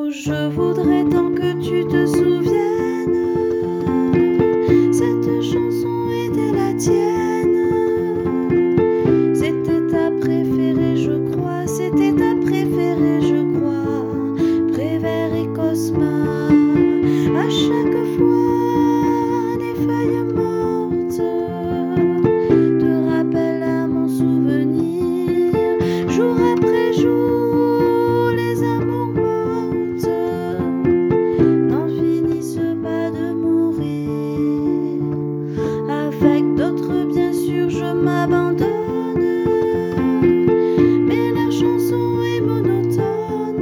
Je voudrais tant que tu te souviennes, cette chanson était la tienne. C'était ta préférée, je crois, c'était ta préférée, je crois. Prévert et Cosma, à chaque fois les feuilles mortes te rappellent à mon souvenir. Jour après jour, les amours mortes n'en finissent pas de mourir. Avec d'autres, bien sûr, je m'abandonne, mais la chanson est monotone.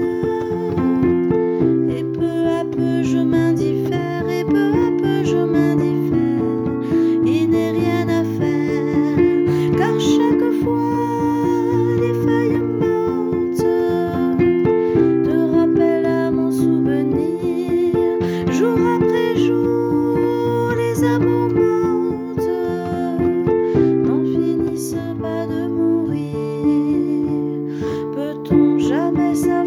Et peu à peu je m'indiffère, et peu à peu je m'indiffère. Il n'est rien à faire, car chaque fois les feuilles mortes te rappellent à mon souvenir. Jour après jour, les amours mortes n'en finissent pas de mourir. Peut-on jamais savoir